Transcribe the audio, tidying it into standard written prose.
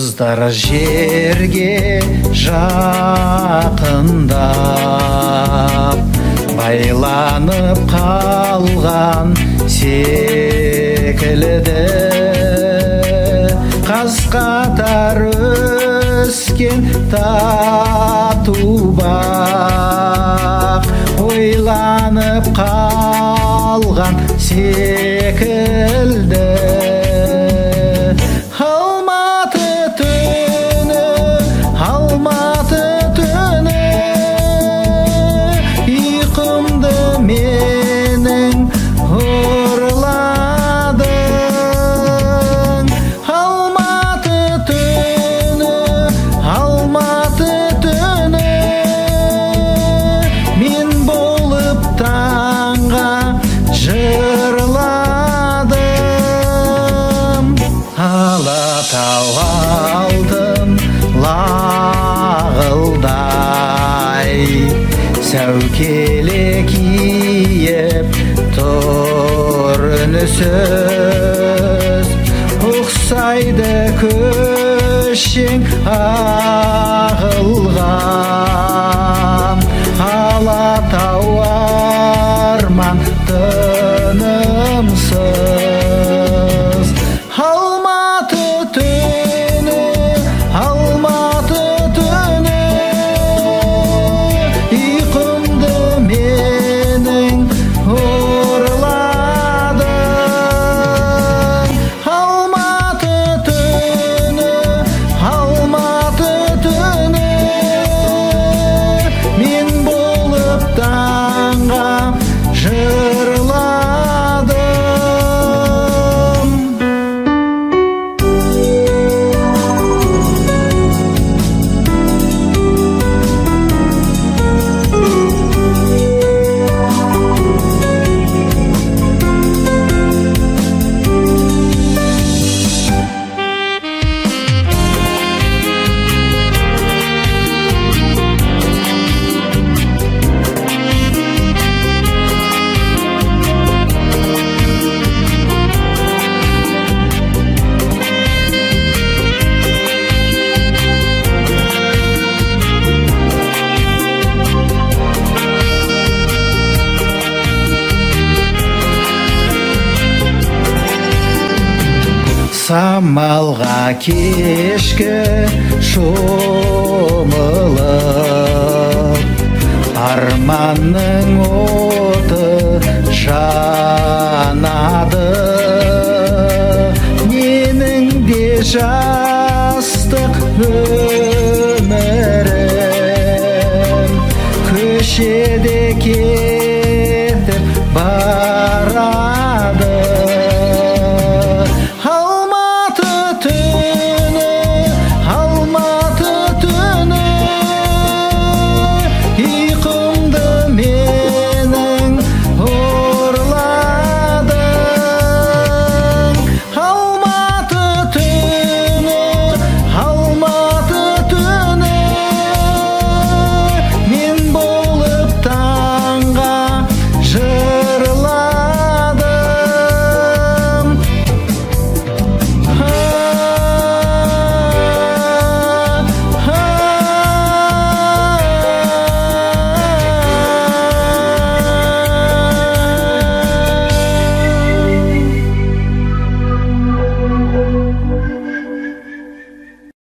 Жұлдыздар жерге жақындап байланып қалған секілді, қаз-қатар өскен тату бақ ойланып қалған секілді. Алматы түні ұйқымды менің ұрладың. Алматы түні мен болып таңға жырладым. Алатау алтын лағылдай сәукеле киіп тұр үнсіз, ұқсайды көшең ағылған. Алатау арман тынымсыз. Алматы түні ұйқымды менің ұрладың. Алматы түні мен болып таңға жырладым. Самалға кешкі шомылып, арманның оты жанады. Менің де